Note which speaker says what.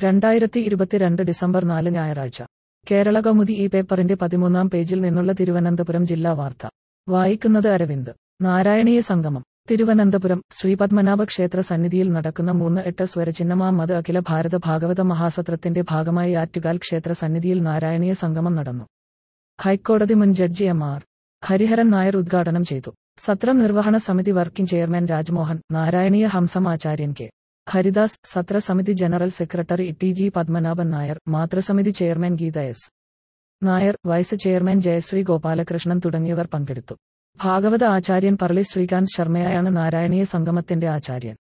Speaker 1: 2022 December 4 ഞായറാഴ്ച. കേരളകൗമുദി ഈ പേപ്പറിന്റെ 13-ാം പേജിൽ നിന്നുള്ള തിരുവനന്തപുരം ജില്ലാ വാർത്ത. വായിക്കുന്നത് അരവിന്ദ്. നാരായണീയ സംഗമം. തിരുവനന്തപുരം ശ്രീപത്മനാഭ ക്ഷേത്ര സന്നിധിയിൽ നടക്കുന്ന 3-8 സ്വരചിഹ്നമാമത് അഖില ഭാരത ഭാഗവത മഹാസത്രത്തിന്റെ ഭാഗമായി ആറ്റുകാൽ ക്ഷേത്ര സന്നിധിയിൽ നാരായണീയ സംഗമം നടന്നു. ഹൈക്കോടതി മുൻ ജഡ്ജി എം.ആർ. ഹരിഹരൻ നായർ ഉദ്ഘാടനം ചെയ്തു. സത്രം നിർവഹണ സമിതി വർക്കിംഗ് ചെയർമാൻ രാജ്മോഹൻ, നാരായണീയ ഹംസം ആചാര്യൻ കെ. ഹരിദാസ്, സത്ര സമിതി general secretary T G. Padmanabhan Nair, മാതൃസമിതി chairman Geetha S. Nair, vice chairman Jayashree Gopalakrishnan തുടങ്ങിയവർ പങ്കെടുത്തു. ഭാഗവത ആചാര്യൻ പറളി ശ്രീകാന്ത് ശർമ്മയാണ് നാരായണീയ സംഗമത്തിന്റെ ആചാര്യൻ.